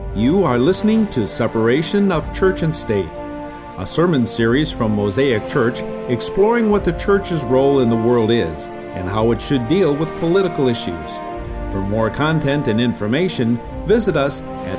You are listening to Separation of Church and State, a sermon series from Mosaic Church exploring what the church's role in the world is and how it should deal with political issues. For more content and information, visit us at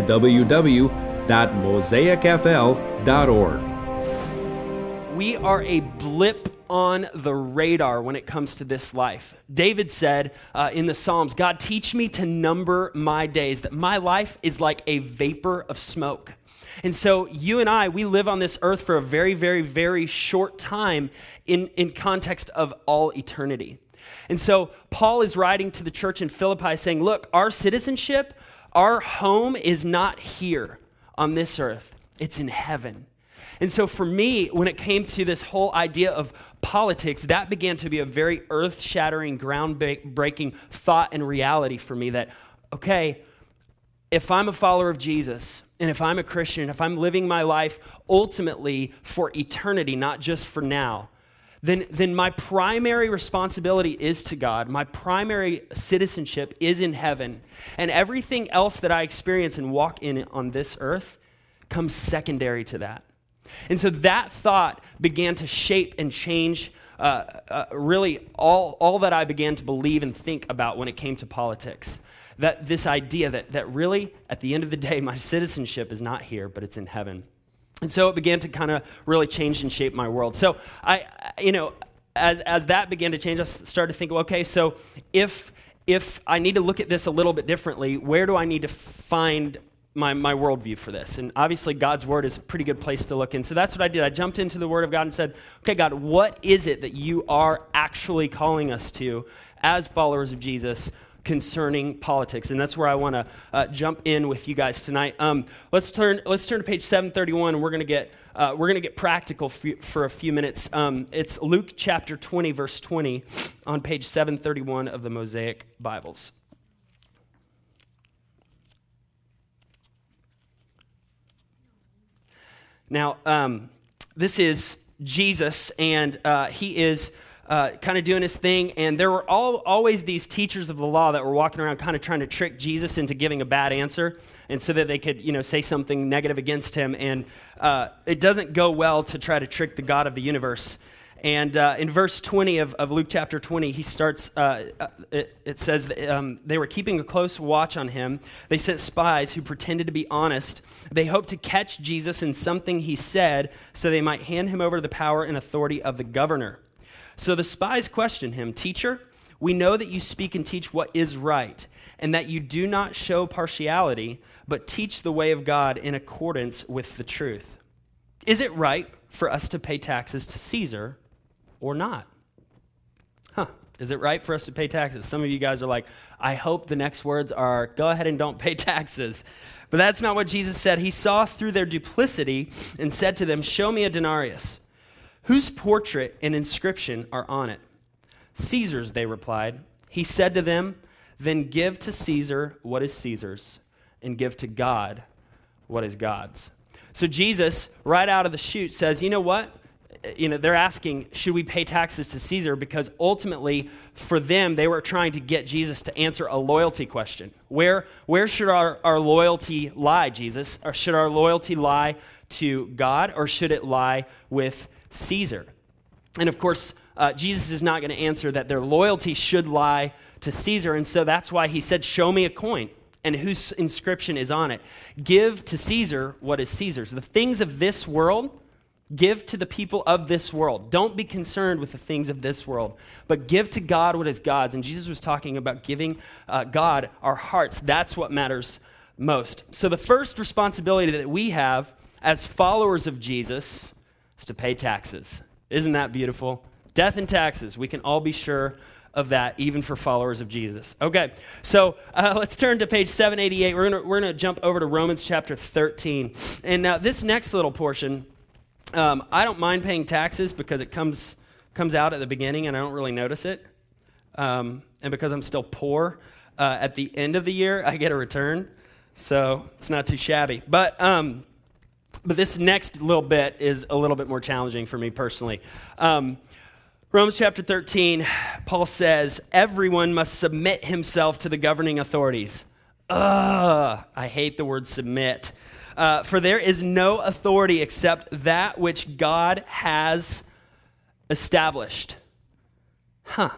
www.mosaicfl.org. We are a blip on the radar when it comes to this life. David said in the Psalms, God, teach me to number my days, that my life is like a vapor of smoke. And so you and I, we live on this earth for a very, very, very short time in context of all eternity. And so Paul is writing to the church in Philippi saying, look, our citizenship, our home is not here on this earth. It's in heaven. And so for me, when it came to this whole idea of politics, that began to be a very earth-shattering, ground-breaking thought and reality for me that, okay, if I'm a follower of Jesus, and if I'm a Christian, if I'm living my life ultimately for eternity, not just for now, then my primary responsibility is to God. My primary citizenship is in heaven. And everything else that I experience and walk in on this earth comes secondary to that. And so that thought began to shape and change really all that I began to believe and think about when it came to politics. That this idea that really, at the end of the day, my citizenship is not here, but it's in heaven. And so it began to kind of really change and shape my world. So as that began to change, I started to think, okay, so if I need to look at this a little bit differently, where do I need to find my worldview for this? And obviously God's word is a pretty good place to look in. So that's what I did. I jumped into the word of God and said, okay, God, what is it that you are actually calling us to as followers of Jesus concerning politics? And that's where I want to jump in with you guys tonight. Let's turn to page 731, and we're going to get practical for a few minutes. It's Luke chapter 20, verse 20 on page 731 of the Mosaic Bibles. Now, this is Jesus, and he is kind of doing his thing, and there were always these teachers of the law that were walking around kind of trying to trick Jesus into giving a bad answer, and so that they could, say something negative against him, and it doesn't go well to try to trick the God of the universe. And in verse 20 of Luke chapter 20, he starts, it says that, they were keeping a close watch on him. They sent spies who pretended to be honest. They hoped to catch Jesus in something he said so they might hand him over to the power and authority of the governor. So the spies questioned him, "Teacher, we know that you speak and teach what is right, and that you do not show partiality, but teach the way of God in accordance with the truth. Is it right for us to pay taxes to Caesar or not?" Is it right for us to pay taxes? Some of you guys are like, I hope the next words are, go ahead and don't pay taxes. But that's not what Jesus said. He saw through their duplicity and said to them, "Show me a denarius. Whose portrait and inscription are on it?" "Caesar's," they replied. He said to them, "Then give to Caesar what is Caesar's, and give to God what is God's." So Jesus, right out of the chute, says, you know what? They're asking, should we pay taxes to Caesar? Because ultimately, for them, they were trying to get Jesus to answer a loyalty question. Where should our loyalty lie, Jesus? Or should our loyalty lie to God, or should it lie with Caesar? And of course, Jesus is not going to answer that their loyalty should lie to Caesar, and so that's why he said, show me a coin, and whose inscription is on it. Give to Caesar what is Caesar's. The things of this world, give to the people of this world. Don't be concerned with the things of this world, but give to God what is God's. And Jesus was talking about giving God our hearts. That's what matters most. So the first responsibility that we have as followers of Jesus is to pay taxes. Isn't that beautiful? Death and taxes. We can all be sure of that, even for followers of Jesus. Okay, so let's turn to page 788. We're gonna jump over to Romans chapter 13. And now this next little portion, I don't mind paying taxes because it comes out at the beginning and I don't really notice it. And because I'm still poor, at the end of the year, I get a return. So it's not too shabby. But this next little bit is a little bit more challenging for me personally. Romans chapter 13, Paul says, everyone must submit himself to the governing authorities. I I hate the word submit. For there is no authority except that which God has established. I'll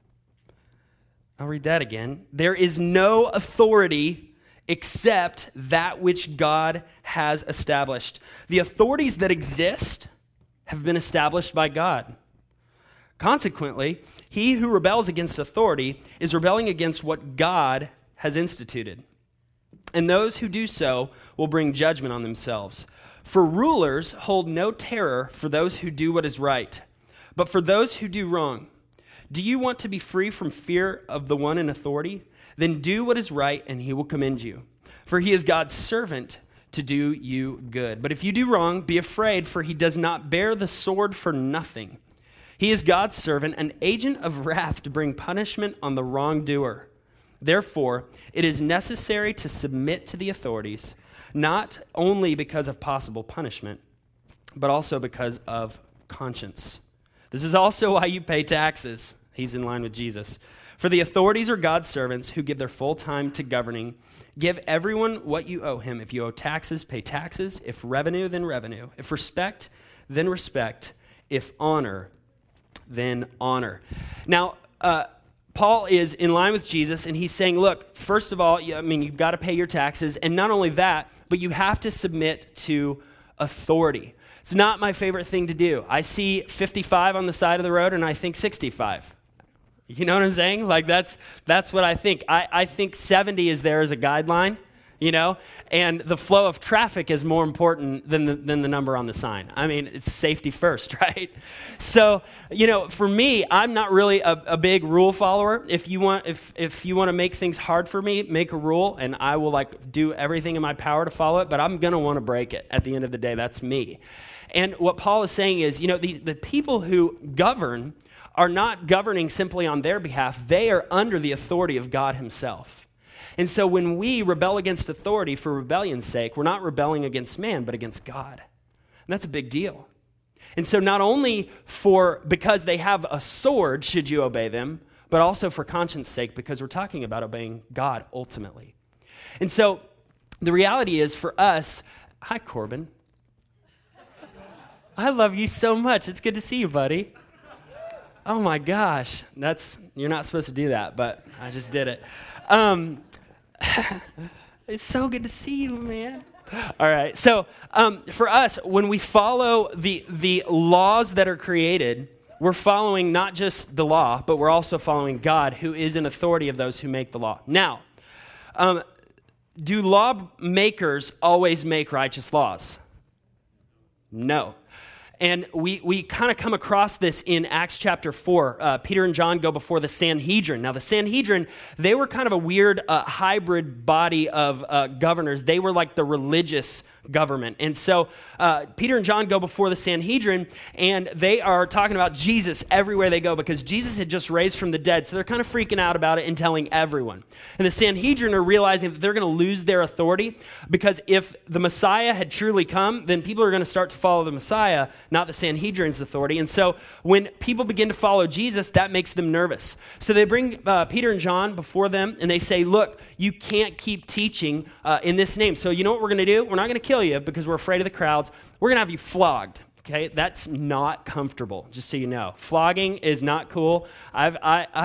read that again. There is no authority except that which God has established. The authorities that exist have been established by God. Consequently, he who rebels against authority is rebelling against what God has instituted. And those who do so will bring judgment on themselves. For rulers hold no terror for those who do what is right, but for those who do wrong. Do you want to be free from fear of the one in authority? Then do what is right, and he will commend you. For he is God's servant to do you good. But if you do wrong, be afraid, for he does not bear the sword for nothing. He is God's servant, an agent of wrath to bring punishment on the wrongdoer. Therefore, it is necessary to submit to the authorities, not only because of possible punishment, but also because of conscience. This is also why you pay taxes. He's in line with Jesus. For the authorities are God's servants who give their full time to governing. Give everyone what you owe him. If you owe taxes, pay taxes. If revenue, then revenue. If respect, then respect. If honor, then honor. Now, Paul is in line with Jesus, and he's saying, look, first of all, you've got to pay your taxes, and not only that, but you have to submit to authority. It's not my favorite thing to do. I see 55 on the side of the road, and I think 65. You know what I'm saying? Like, that's what I think. I think 70 is there as a guideline, and the flow of traffic is more important than the number on the sign. I mean, it's safety first, right? So, for me, I'm not really a big rule follower. If you want to make things hard for me, make a rule, and I will do everything in my power to follow it, but I'm going to want to break it at the end of the day. That's me. And what Paul is saying is, the people who govern are not governing simply on their behalf. They are under the authority of God himself. And so when we rebel against authority for rebellion's sake, we're not rebelling against man, but against God. And that's a big deal. And so not only because they have a sword, should you obey them, but also for conscience sake, because we're talking about obeying God ultimately. And so the reality is for us, hi, Corbin. I love you so much. It's good to see you, buddy. Oh my gosh, you're not supposed to do that, but I just did it. It's so good to see you, man. All right, so for us, when we follow the laws that are created, we're following not just the law, but we're also following God, who is in authority of those who make the law. Now, do lawmakers always make righteous laws? No. And we kind of come across this in Acts chapter 4. Peter and John go before the Sanhedrin. Now, the Sanhedrin, they were kind of a weird hybrid body of governors. They were like the religious government. And so Peter and John go before the Sanhedrin, and they are talking about Jesus everywhere they go because Jesus had just raised from the dead. So they're kind of freaking out about it and telling everyone. And the Sanhedrin are realizing that they're going to lose their authority because if the Messiah had truly come, then people are going to start to follow the Messiah, not the Sanhedrin's authority. And so when people begin to follow Jesus, that makes them nervous. So they bring Peter and John before them, and they say, look, you can't keep teaching in this name. So you know what we're going to do? We're not going to kill you because we're afraid of the crowds. We're going to have you flogged. Okay, that's not comfortable, just so you know. Flogging is not cool. I've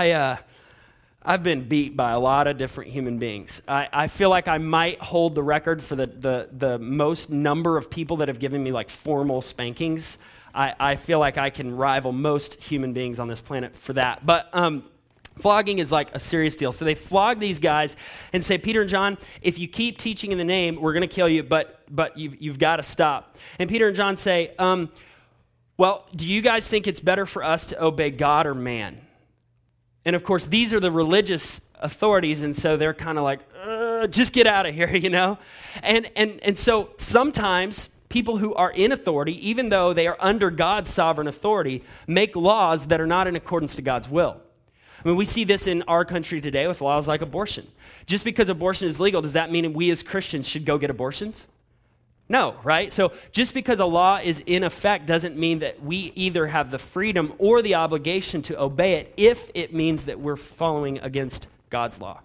been beat by a lot of different human beings. I feel like I might hold the record for the most number of people that have given me like formal spankings. I feel like I can rival most human beings on this planet for that. But flogging is like a serious deal. So they flog these guys and say, Peter and John, if you keep teaching in the name, we're going to kill you, but you've got to stop. And Peter and John say, well, do you guys think it's better for us to obey God or man? And of course, these are the religious authorities, and so they're kind of like, just get out of here, you know? And so sometimes people who are in authority, even though they are under God's sovereign authority, make laws that are not in accordance to God's will. I mean, we see this in our country today with laws like abortion. Just because abortion is legal, does that mean we as Christians should go get abortions? No, right? So just because a law is in effect doesn't mean that we either have the freedom or the obligation to obey it if it means that we're following against God's law.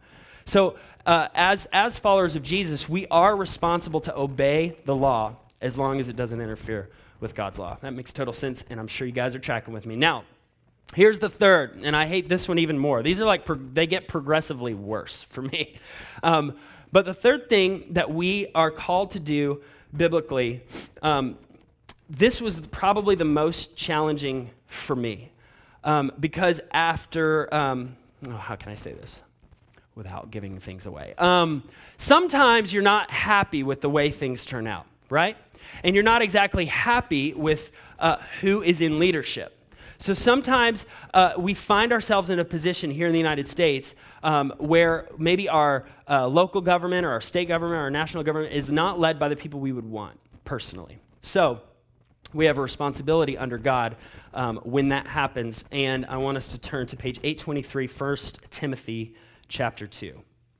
So as followers of Jesus, we are responsible to obey the law as long as it doesn't interfere with God's law. That makes total sense, and I'm sure you guys are tracking with me. Now, here's the third, and I hate this one even more. These are they get progressively worse for me. But the third thing that we are called to do biblically, this was probably the most challenging for me. Because after, how can I say this without giving things away? Sometimes you're not happy with the way things turn out, right? And you're not exactly happy with who is in leadership. So sometimes we find ourselves in a position here in the United States where maybe our local government or our state government or our national government is not led by the people we would want personally. So we have a responsibility under God when that happens. And I want us to turn to page 823, 1 Timothy chapter 2.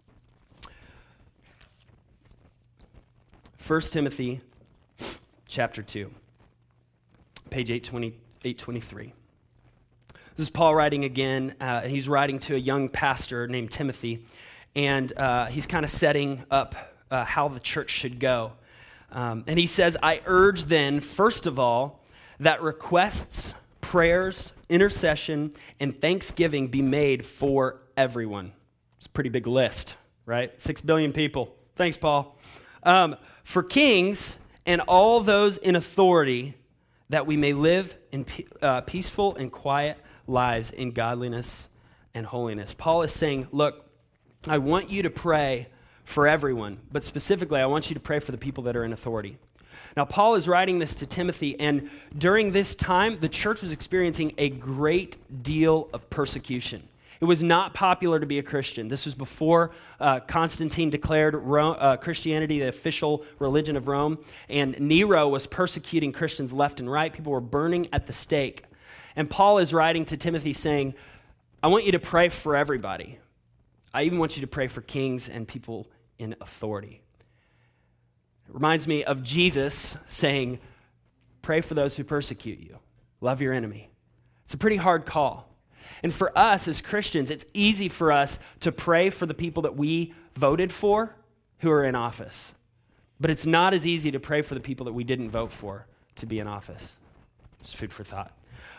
1 Timothy chapter 2, page 823. This is Paul writing again. He's writing to a young pastor named Timothy, and he's kind of setting up how the church should go. And he says, I urge then, first of all, that requests, prayers, intercession, and thanksgiving be made for everyone. It's a pretty big list, right? 6 billion people. Thanks, Paul. For kings and all those in authority, that we may live in peaceful and quiet lives in godliness and holiness. Paul is saying, look, I want you to pray for everyone, but specifically, I want you to pray for the people that are in authority. Now, Paul is writing this to Timothy, and during this time, the church was experiencing a great deal of persecution. It was not popular to be a Christian. This was before Constantine declared Christianity the official religion of Rome, and Nero was persecuting Christians left and right. People were burning at the stake. And Paul is writing to Timothy saying, I want you to pray for everybody. I even want you to pray for kings and people in authority. It reminds me of Jesus saying, pray for those who persecute you. Love your enemy. It's a pretty hard call. And for us as Christians, it's easy for us to pray for the people that we voted for who are in office. But it's not as easy to pray for the people that we didn't vote for to be in office. Just food for thought.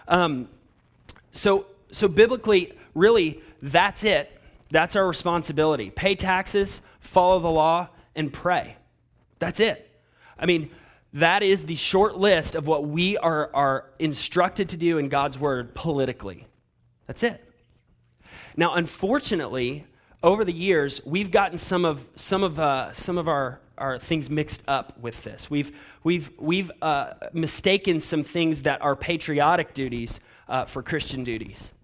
So biblically, really, that's it. That's our responsibility. Pay taxes, follow the law, and pray. That's it. I mean, that is the short list of what we are instructed to do in God's word politically. That's it. Now, unfortunately, over the years, we've gotten some of our things mixed up with this. We've mistaken some things that are patriotic duties for Christian duties.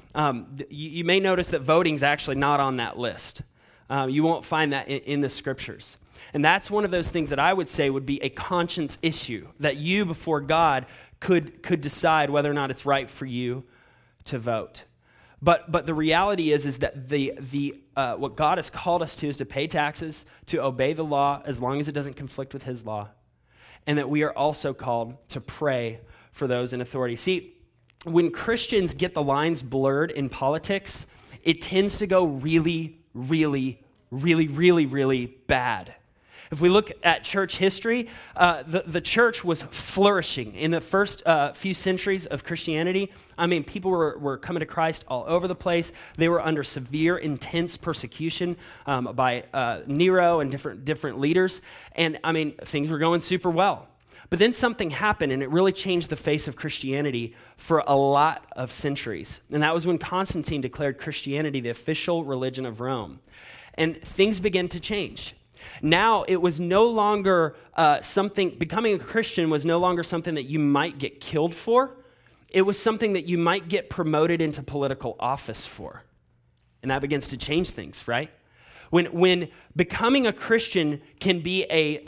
You may notice that voting's actually not on that list. You won't find that in the scriptures. And that's one of those things that I would say would be a conscience issue, that you before God could decide whether or not it's right for you to vote. But the reality is that the what God has called us to is to pay taxes, to obey the law as long as it doesn't conflict with his law, and that we are also called to pray for those in authority. See, when Christians get the lines blurred in politics, it tends to go really, really, really, really, really bad. If we look at church history, the church was flourishing in the first few centuries of Christianity. I mean, people were coming to Christ all over the place. They were under severe, intense persecution by Nero and different leaders. And I mean, things were going super well. But then something happened, and it really changed the face of Christianity for a lot of centuries. And that was when Constantine declared Christianity the official religion of Rome. And things began to change. Now, it was no longer becoming a Christian was no longer something that you might get killed for. It was something that you might get promoted into political office for. And that begins to change things, right? When becoming a Christian can be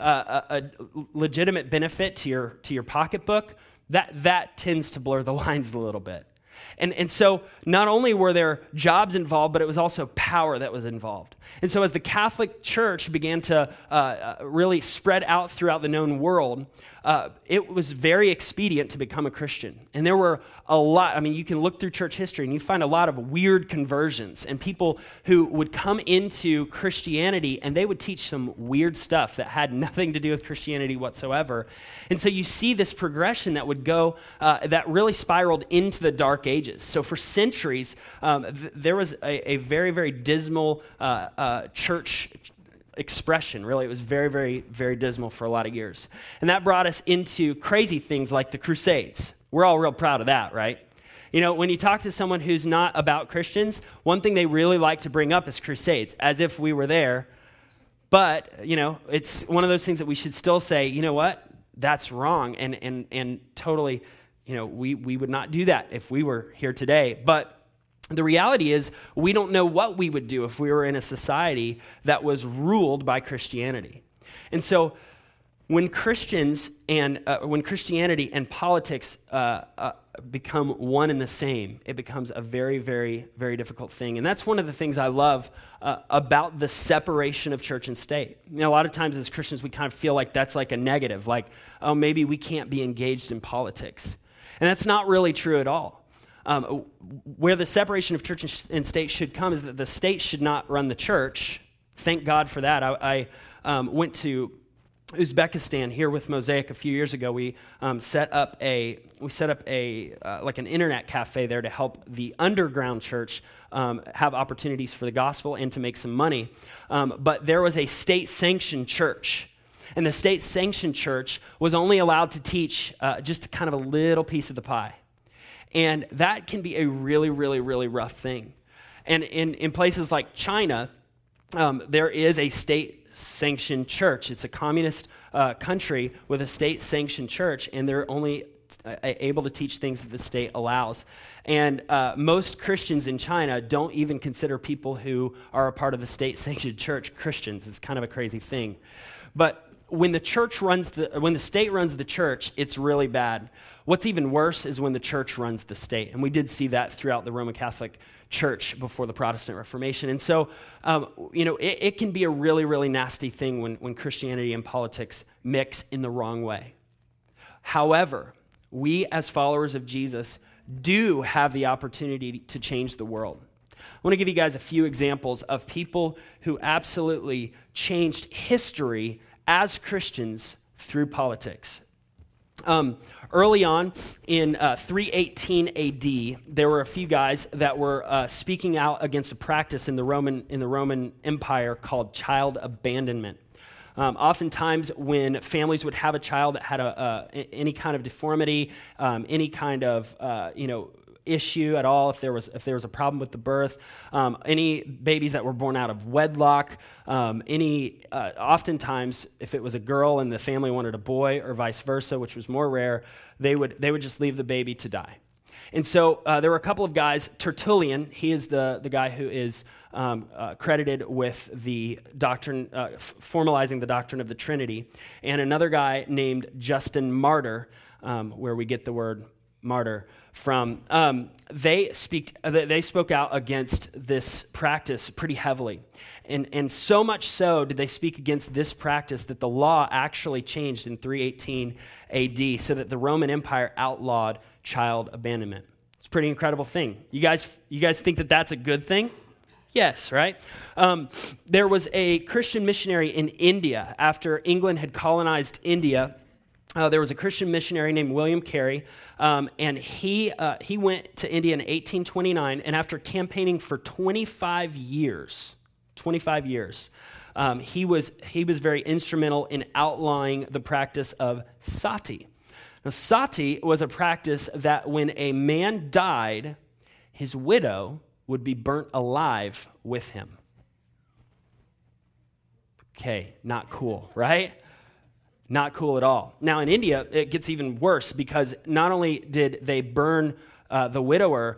a legitimate benefit to your pocketbook, that tends to blur the lines a little bit. And so not only were there jobs involved, but it was also power that was involved. And so as the Catholic Church began to really spread out throughout the known world, it was very expedient to become a Christian. And there were a lot, I mean, you can look through church history and you find a lot of weird conversions and people who would come into Christianity and they would teach some weird stuff that had nothing to do with Christianity whatsoever. And so you see this progression that would go, that really spiraled into the Dark Ages. So for centuries, there was a very, very dismal church expression. Really, it was very, very, very dismal for a lot of years. And that brought us into crazy things like the Crusades. We're all real proud of that, right? You know, when you talk to someone who's not about Christians, one thing they really like to bring up is Crusades, as if we were there. But, you know, it's one of those things that we should still say, you know what, that's wrong. And totally, you know, we would not do that if we were here today. But the reality is we don't know what we would do if we were in a society that was ruled by Christianity. And so when Christians and when Christianity and politics become one and the same, it becomes a very, very, very difficult thing. And that's one of the things I love about the separation of church and state. You know, a lot of times as Christians, we kind of feel like that's like a negative, like, oh, maybe we can't be engaged in politics. And that's not really true at all. Where the separation of church and state should come is that the state should not run the church. Thank God for that. I went to Uzbekistan here with Mosaic a few years ago. We set up like an internet cafe there to help the underground church have opportunities for the gospel and to make some money. But there was a state-sanctioned church. And the state-sanctioned church was only allowed to teach just kind of a little piece of the pie. And that can be a really, really, really rough thing. And in places like China, there is a state-sanctioned church. It's a communist country with a state-sanctioned church, and they're only able to teach things that the state allows. And most Christians in China don't even consider people who are a part of the state-sanctioned church Christians. It's kind of a crazy thing. But when the state runs the church, it's really bad. What's even worse is when the church runs the state. And we did see that throughout the Roman Catholic Church before the Protestant Reformation. And so, it can be a really, really nasty thing when Christianity and politics mix in the wrong way. However, we as followers of Jesus do have the opportunity to change the world. I want to give you guys a few examples of people who absolutely changed history as Christians through politics. Early on in 318 AD, there were a few guys that were speaking out against a practice in the Roman Empire called child abandonment. Oftentimes, when families would have a child that had any kind of deformity, any kind of issue at all, if there was a problem with the birth, any babies that were born out of wedlock, oftentimes if it was a girl and the family wanted a boy or vice versa, which was more rare, they would just leave the baby to die. And so there were a couple of guys. Tertullian, he is the guy who is credited with the doctrine, formalizing the doctrine of the Trinity, and another guy named Justin Martyr, where we get the word martyr from. They spoke out against this practice pretty heavily. And so much so did they speak against this practice that the law actually changed in 318 AD so that the Roman Empire outlawed child abandonment. It's a pretty incredible thing. You guys think that that's a good thing? Yes, right? There was a Christian missionary in India after England had colonized India. There was a Christian missionary named William Carey, and he went to India in 1829, and after campaigning for 25 years, he was very instrumental in outlawing the practice of sati. Now, sati was a practice that when a man died, his widow would be burnt alive with him. Okay, not cool, right? Not cool at all. Now, in India, it gets even worse because not only did they burn the widow,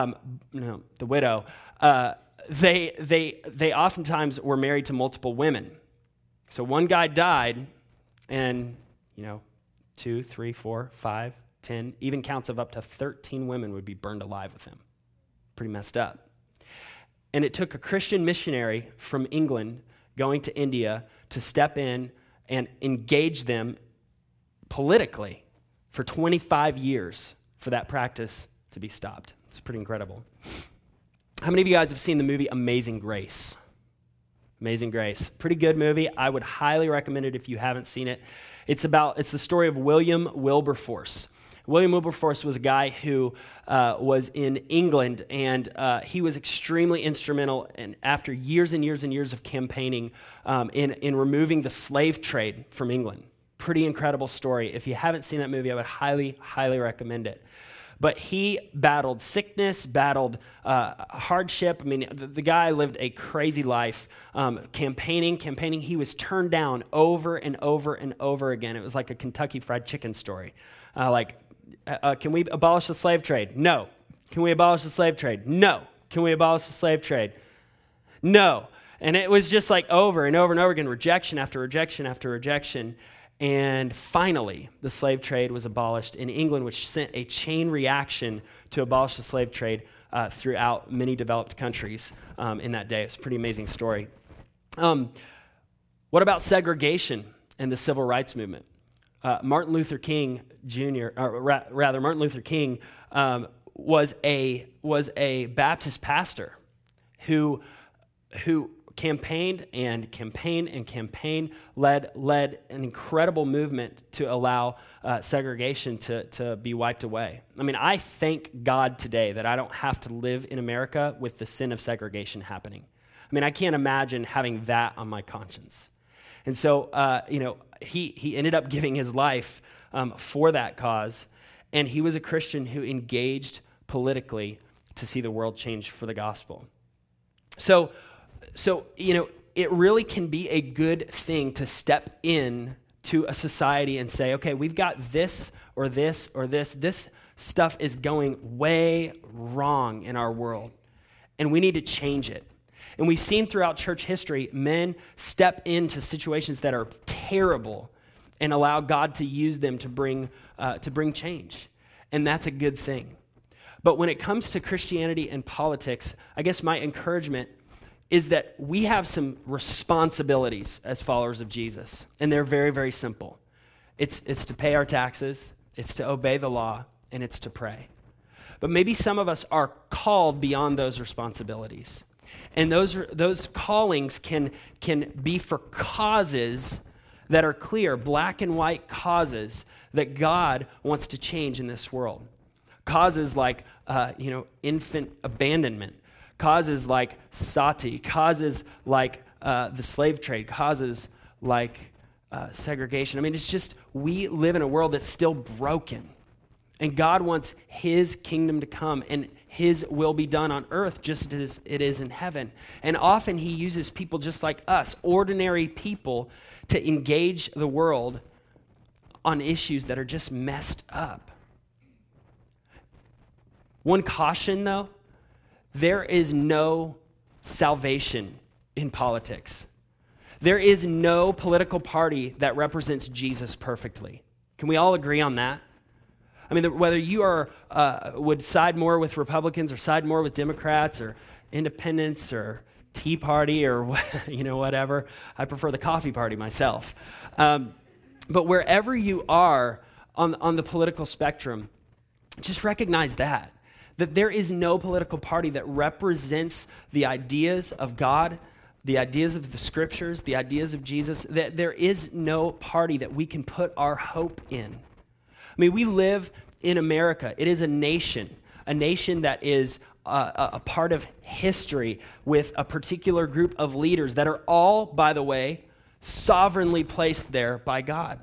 they oftentimes were married to multiple women. So one guy died, and 2, 3, 4, 5, 10, even counts of up to 13 women would be burned alive with him. Pretty messed up. And it took a Christian missionary from England going to India to step in and engage them politically for 25 years for that practice to be stopped. It's pretty incredible. How many of you guys have seen the movie Amazing Grace? Amazing Grace. Pretty good movie. I would highly recommend it if you haven't seen it. It's the story of William Wilberforce. William Wilberforce was a guy who was in England, and he was extremely instrumental in, after years and years and years of campaigning in removing the slave trade from England. Pretty incredible story. If you haven't seen that movie, I would highly, highly recommend it. But he battled sickness, battled hardship. I mean, the guy lived a crazy life, campaigning. He was turned down over and over and over again. It was like a Kentucky Fried Chicken story. Can we abolish the slave trade? No. Can we abolish the slave trade? No. Can we abolish the slave trade? No. And it was just like over and over and over again, rejection after rejection after rejection. And finally, the slave trade was abolished in England, which sent a chain reaction to abolish the slave trade throughout many developed countries in that day. It's a pretty amazing story. What about segregation and the civil rights movement? Martin Luther King was a Baptist pastor who campaigned, led an incredible movement to allow segregation to be wiped away. I mean, I thank God today that I don't have to live in America with the sin of segregation happening. I mean, I can't imagine having that on my conscience. And so, he ended up giving his life for that cause, and he was a Christian who engaged politically to see the world change for the gospel. So, it really can be a good thing to step in to a society and say, okay, we've got this or this or this. This stuff is going way wrong in our world, and we need to change it. And we've seen throughout church history, men step into situations that are terrible and allow God to use them to bring change. And that's a good thing. But when it comes to Christianity and politics, I guess my encouragement is that we have some responsibilities as followers of Jesus, and they're very, very simple. It's to pay our taxes, it's to obey the law, and it's to pray. But maybe some of us are called beyond those responsibilities. And those callings can be for causes that are clear, black and white causes that God wants to change in this world. Causes like, infant abandonment. Causes like sati. Causes like the slave trade. Causes like segregation. I mean, it's just, we live in a world that's still broken. And God wants his kingdom to come and his will be done on earth just as it is in heaven. And often he uses people just like us, ordinary people, to engage the world on issues that are just messed up. One caution, though, there is no salvation in politics. There is no political party that represents Jesus perfectly. Can we all agree on that? I mean, whether you would side more with Republicans or side more with Democrats or independents or Tea Party or whatever. I prefer the coffee party myself. But wherever you are on the political spectrum, just recognize that there is no political party that represents the ideas of God, the ideas of the scriptures, the ideas of Jesus. That there is no party that we can put our hope in. I mean, we live in America. It is a nation that is a part of history with a particular group of leaders that are all, by the way, sovereignly placed there by God.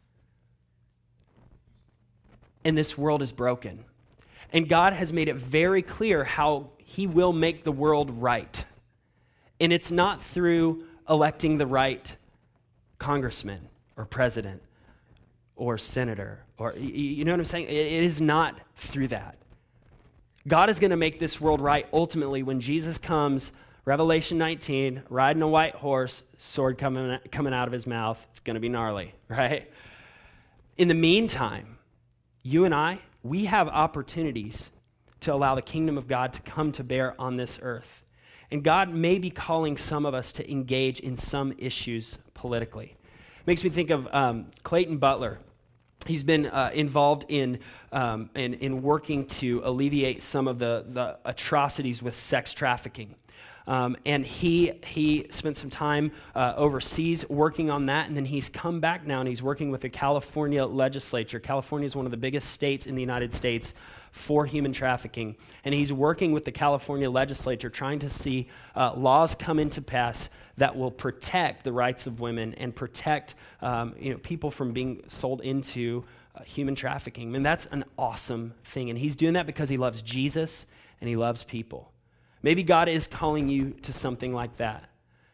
And this world is broken. And God has made it very clear how he will make the world right. And it's not through electing the right congressman or president or senator, or you know what I'm saying? It is not through that. God is going to make this world right ultimately when Jesus comes, Revelation 19, riding a white horse, sword coming out of his mouth. It's going to be gnarly, right? In the meantime, you and I, we have opportunities to allow the kingdom of God to come to bear on this earth. And God may be calling some of us to engage in some issues politically. Makes me think of Clayton Butler. He's been involved in working to alleviate some of the atrocities with sex trafficking. And he spent some time overseas working on that, and then he's come back now, and he's working with the California legislature. California is one of the biggest states in the United States for human trafficking, and he's working with the California legislature trying to see laws come into pass that will protect the rights of women and protect people from being sold into human trafficking. And that's an awesome thing, and he's doing that because he loves Jesus and he loves people. Maybe God is calling you to something like that.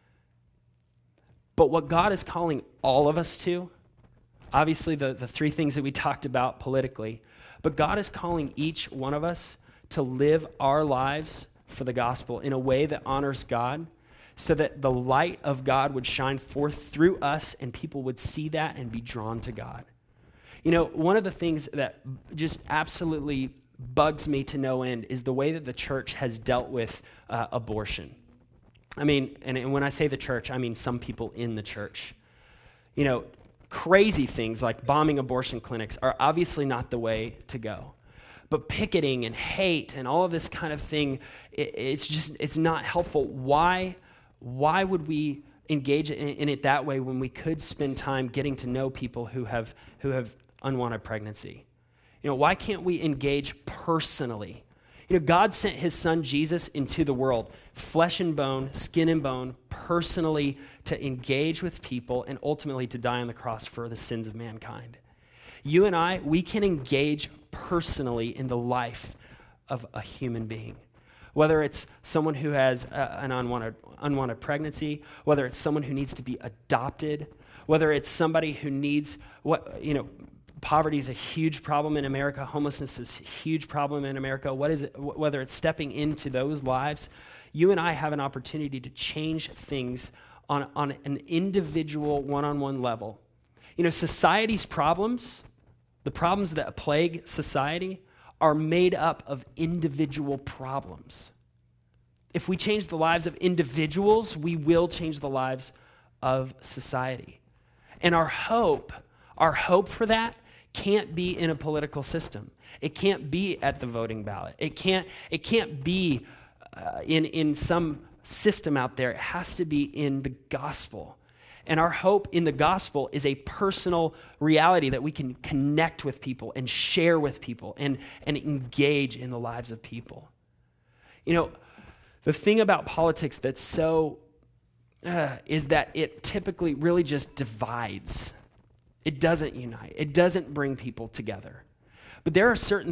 But what God is calling all of us to, obviously the three things that we talked about politically, but God is calling each one of us to live our lives for the gospel in a way that honors God, so that the light of God would shine forth through us and people would see that and be drawn to God. You know, one of the things that just absolutely bugs me to no end is the way that the church has dealt with abortion. I mean, and when I say the church, I mean some people in the church. You know, crazy things like bombing abortion clinics are obviously not the way to go. But picketing and hate and all of this kind of thing, it's not helpful. Why would we engage in it that way when we could spend time getting to know people who have unwanted pregnancy? You know, why can't we engage personally? You know, God sent his son Jesus into the world, flesh and bone, skin and bone, personally to engage with people and ultimately to die on the cross for the sins of mankind. You and I, we can engage personally in the life of a human being. Whether it's someone who has an unwanted pregnancy, whether it's someone who needs to be adopted, whether it's somebody who needs poverty is a huge problem in America. Homelessness is a huge problem in America. Whether it's stepping into those lives, you and I have an opportunity to change things on an individual, one-on-one level. You know, society's problems, the problems that plague society, are made up of individual problems. If we change the lives of individuals, we will change the lives of society. And our hope for that can't be in a political system. It can't be at the voting ballot. It can't be in some system out there. It has to be in the gospel. And our hope in the gospel is a personal reality that we can connect with people and share with people and engage in the lives of people. You know, the thing about politics that's so is that it typically really just divides. It doesn't unite. It doesn't bring people together. But there are certain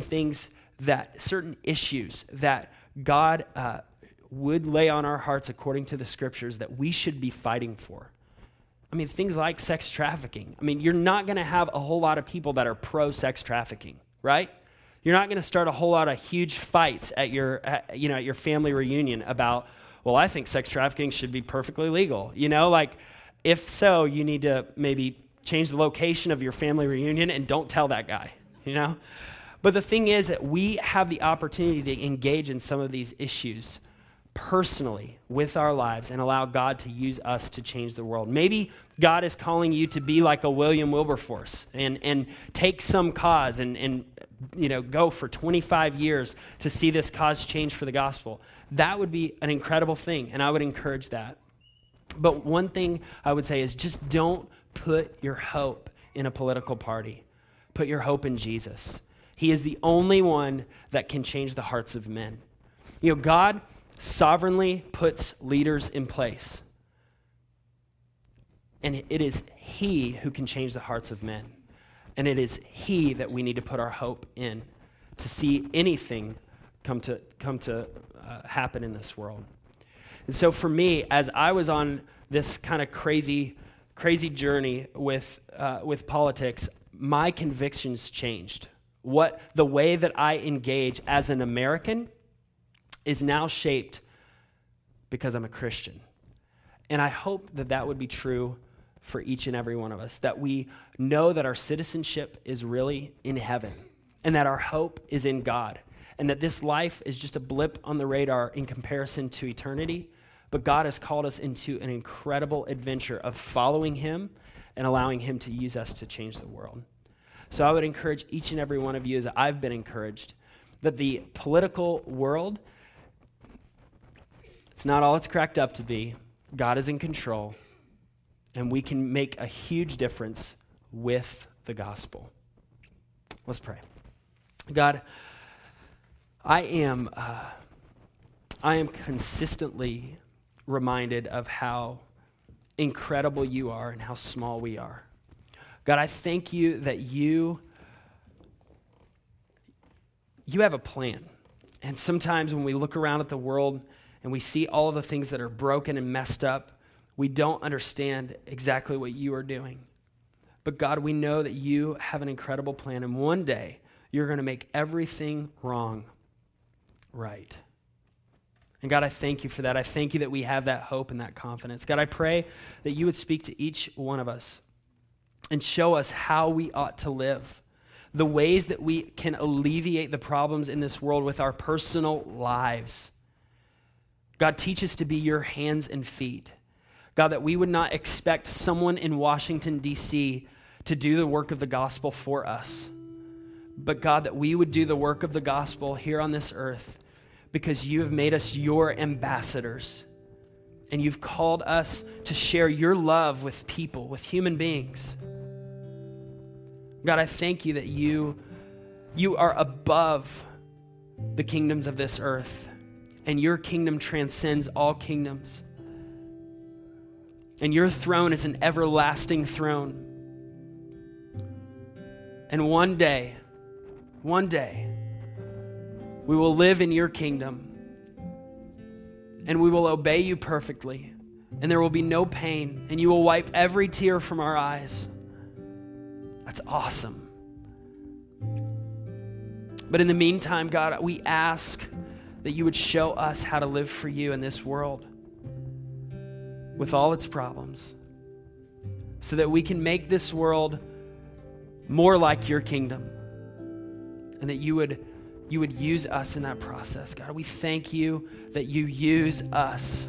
issues that God would lay on our hearts according to the scriptures that we should be fighting for. I mean, things like sex trafficking. I mean, you're not going to have a whole lot of people that are pro-sex trafficking, right? You're not going to start a whole lot of huge fights at your family reunion about, well, I think sex trafficking should be perfectly legal. You know, like, if so, you need to maybe change the location of your family reunion and don't tell that guy, you know? But the thing is that we have the opportunity to engage in some of these issues personally with our lives and allow God to use us to change the world. Maybe God is calling you to be like a William Wilberforce and take some cause and go for 25 years to see this cause change for the gospel. That would be an incredible thing, and I would encourage that. But one thing I would say is just don't put your hope in a political party. Put your hope in Jesus. He is the only one that can change the hearts of men. You know, God sovereignly puts leaders in place. And it is he who can change the hearts of men. And it is he that we need to put our hope in to see anything come to happen in this world. And so for me, as I was on this kind of crazy journey with politics, my convictions changed. The way that I engage as an American is now shaped because I'm a Christian. And I hope that would be true for each and every one of us, that we know that our citizenship is really in heaven, and that our hope is in God, and that this life is just a blip on the radar in comparison to eternity. But God has called us into an incredible adventure of following him and allowing him to use us to change the world. So I would encourage each and every one of you, as I've been encouraged, that the political world, it's not all it's cracked up to be. God is in control, and we can make a huge difference with the gospel. Let's pray. God, I am consistently reminded of how incredible you are and how small we are. God, I thank you that you have a plan. And sometimes when we look around at the world and we see all of the things that are broken and messed up, we don't understand exactly what you are doing. But God, we know that you have an incredible plan, and one day you're going to make everything wrong right. And God, I thank you for that. I thank you that we have that hope and that confidence. God, I pray that you would speak to each one of us and show us how we ought to live, the ways that we can alleviate the problems in this world with our personal lives. God, teach us to be your hands and feet. God, that we would not expect someone in Washington, D.C. to do the work of the gospel for us. But God, that we would do the work of the gospel here on this earth because you have made us your ambassadors. And you've called us to share your love with people, with human beings. God, I thank you that you are above the kingdoms of this earth, and your kingdom transcends all kingdoms. And your throne is an everlasting throne. And one day, we will live in your kingdom, and we will obey you perfectly, and there will be no pain, and you will wipe every tear from our eyes. That's awesome. But in the meantime, God, we ask that you would show us how to live for you in this world with all its problems, so that we can make this world more like your kingdom, and that you would use us in that process. God, we thank you that you use us.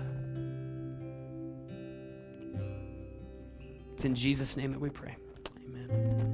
It's in Jesus' name that we pray. Amen.